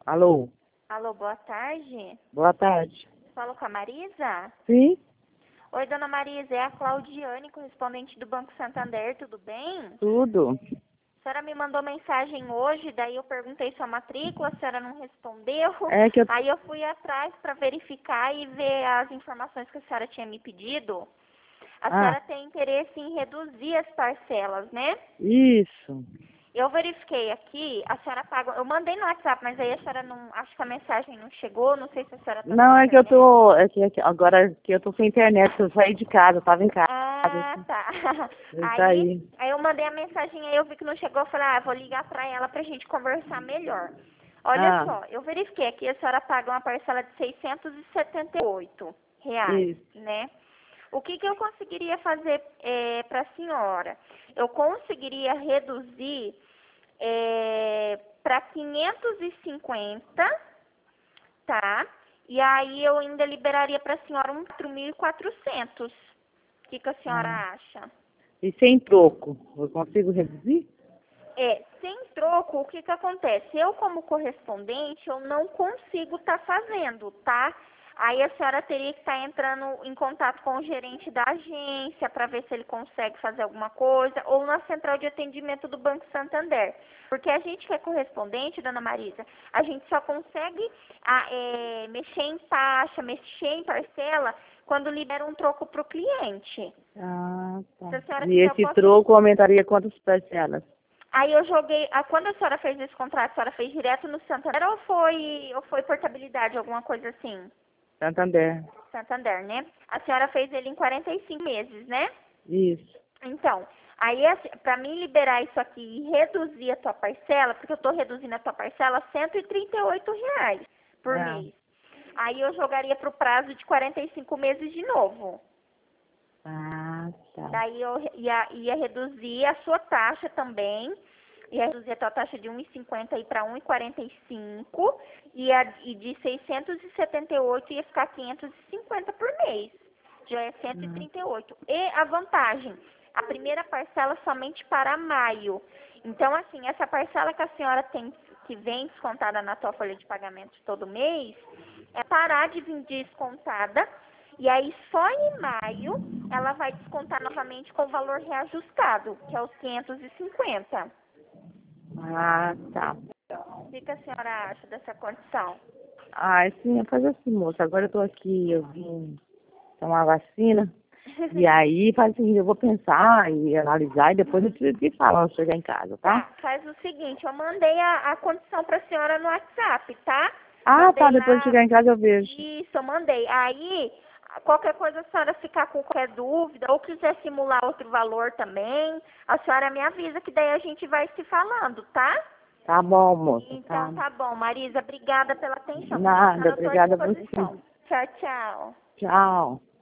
Alô? Alô, boa tarde. Boa tarde. Falo com a Marisa? Sim? Oi, dona Marisa, é a Claudiane, correspondente do Banco Santander, tudo bem? Tudo. A senhora me mandou mensagem hoje, daí eu perguntei sua matrícula, a senhora não respondeu. É que eu... Aí eu fui atrás para verificar e ver as informações que a senhora tinha me pedido. A Ah, senhora tem interesse em reduzir as parcelas, né? isso. Eu verifiquei aqui, a senhora paga. Eu mandei no WhatsApp, mas aí a senhora não. Acho que a mensagem não chegou, não sei se a senhora está Não, sem é que eu internet. tô... agora que eu tô sem internet, eu saí de casa, eu tava em casa. Ah, tá. Eu Aí, saí. aí eu mandei a mensagem, aí eu vi que não chegou, eu falei, vou ligar pra ela pra gente conversar melhor. Olha Ah, só, eu verifiquei aqui, a senhora paga uma parcela de R$ 678, isso. né? O que que eu conseguiria fazer para a senhora? Eu conseguiria reduzir para 550, tá? E aí eu ainda liberaria para a senhora um 4.400. O que que a senhora Ah. acha? E sem troco, eu consigo reduzir? Sem troco, o que que acontece? Eu, como correspondente, eu não consigo estar fazendo, tá? Aí a senhora teria que estar entrando em contato com o gerente da agência para ver se ele consegue fazer alguma coisa, ou na central de atendimento do Banco Santander. Porque a gente que é correspondente, dona Marisa, a gente só consegue mexer em taxa, mexer em parcela, quando libera um troco para o cliente. Ah, Se tá. a senhora E quiser, eu esse posso. troco aumentaria quantas parcelas? Aí eu joguei. Quando a senhora fez esse contrato, a senhora fez direto no Santander ou foi portabilidade, alguma coisa assim? Santander. Santander, né? A senhora fez ele em 45 meses, né? Isso. Então, aí para mim liberar isso aqui e reduzir a tua parcela, porque eu estou reduzindo a tua parcela a R$ 138 por Ah, mês. Aí eu jogaria para o prazo de 45 meses de novo. tá. Daí eu ia reduzir a sua taxa também, ia reduzir a tua taxa de 1,50 aí para 1,45 e de 678 ia ficar 550 por mês. Já é cento e Ah, trinta E oito. E a vantagem, a primeira parcela somente para maio. Então, assim, essa parcela que a senhora tem, que vem descontada na tua folha de pagamento todo mês, é parar de vir descontada. E aí, só em maio, ela vai descontar novamente com o valor reajustado, que é os 550. tá. O que a senhora acha dessa condição? Ah, sim, faz assim, moça. Agora eu tô aqui, eu vim tomar vacina. E aí, faz o seguinte, eu vou pensar e analisar e depois eu te falo quando chegar em casa, tá? Tá, faz o seguinte, eu mandei a condição para a senhora no WhatsApp, tá? Ah, tá, Mandei depois de lá, chegar em casa eu vejo. isso, eu mandei. Aí, qualquer coisa a senhora ficar com qualquer dúvida ou quiser simular outro valor também, a senhora me avisa que daí a gente vai se falando, tá? Tá bom, moça, Então tá. tá bom, Marisa, obrigada pela atenção. Qualquer coisa Nada, eu estou à obrigada a você. disposição. Tchau, tchau. Tchau.